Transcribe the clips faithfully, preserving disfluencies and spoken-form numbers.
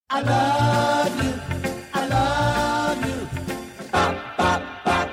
I love you, I love you. Bop, bop, bop.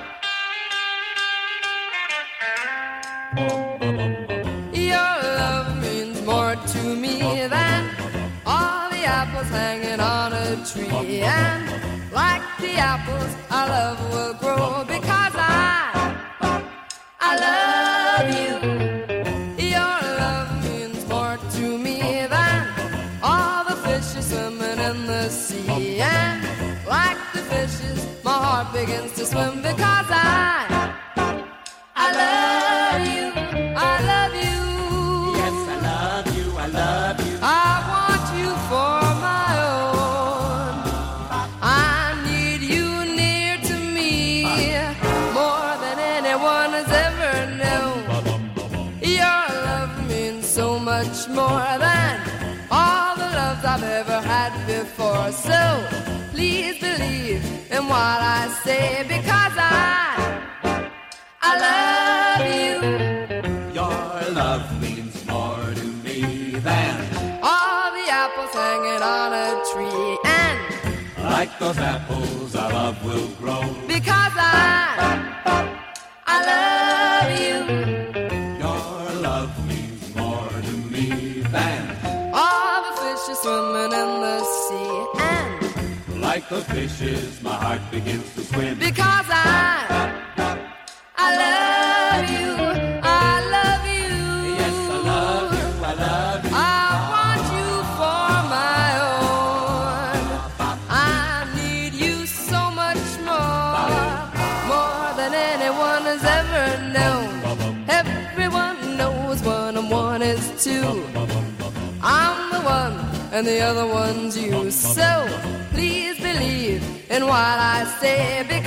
Your love means more to me than all the apples hanging on a tree. And like the apples, our love will grow because I, I love you. Your love means more to me than all the fishes swimming in the sea. And like the fishes, my heart begins to swim because I, I love you, I love you. Yes, I love you, I love you. I want you for my own. I need you near to me more than anyone has ever known. Your love means so much more than all the loves I've ever had before. So please believe in what I say because I, I love you. Your love means more to me than All the apples hanging on a tree. And like those apples our love will grow. because I, I love you. Your love means more to me than All the fishes swimming in the sea. And like the fishes my heart begins to swim. because I, I love you, I love you. Yes, I love you, I love you. I want you for my own. I need you so much more, more than anyone has ever known. Everyone knows one and one is two. I'm the one and the other one's you. So please believe in what I say because